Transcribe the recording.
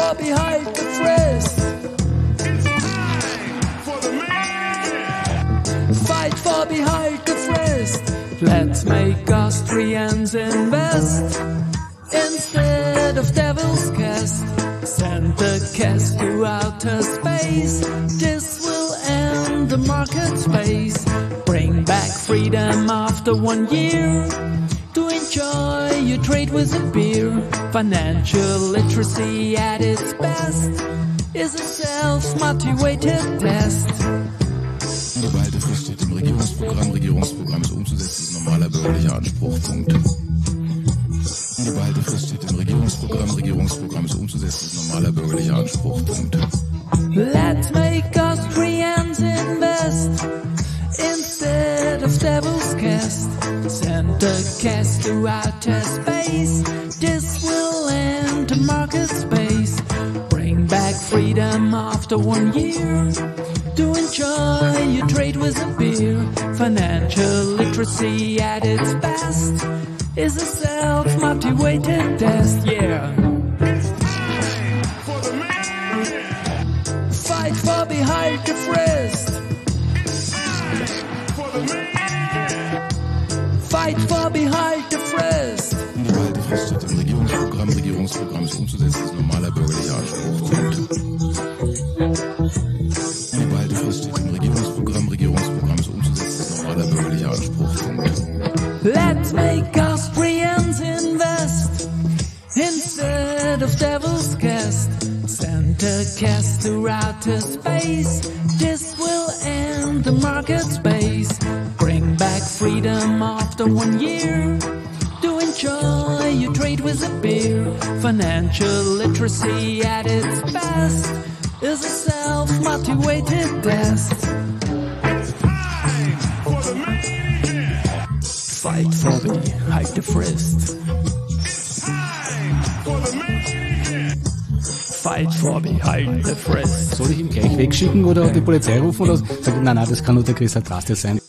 for behind the frist. Fight for behind the frist. Let's make Austrians invest instead of devil's cast. Send the cast to outer space. This will end the market space. Bring back freedom after 1 year. To enjoy your trade with a beer. Financial literacy at its best is a self-motivated test. Die geballte Frist steht im Regierungsprogramm. Regierungsprogramm ist umzusetzen, ist normaler bürgerlicher Anspruch. Punkt. Die geballte Frist steht im Regierungsprogramm. Regierungsprogramm ist umzusetzen, ist normaler bürgerlicher Anspruch. Punkt. Let's make Austrians invest instead of devil's cast. Send the cast to outer space. This will end the market space. Bring back freedom after 1 year. To enjoy your trade with a beer. Financial literacy at its best is a self-motivated test, yeah. Fight for behind the frist. Fight for behind the frist. Die geballte Frist steht im Regierungsprogramm. Regierungsprogramm ist umzusetzen, ist normaler bürgerlicher Anspruch. Punkt. Die geballte Frist steht im Regierungsprogramm. Regierungsprogramm ist umzusetzen, ist normaler bürgerlicher Anspruch. Punkt. Let's make Austrians invest instead of devil's cast. Send a cast to outer space. This will end the market space. Bring back freedom after 1 year. To enjoy your trade with a beer. Financial literacy at its best is a self-motivated test. Fight for behind the frist. Fight for behind the frist. Soll ich ihn gleich wegschicken oder die Polizei rufen oder sagen, nein, das kann nur der Chris Adrastis sein?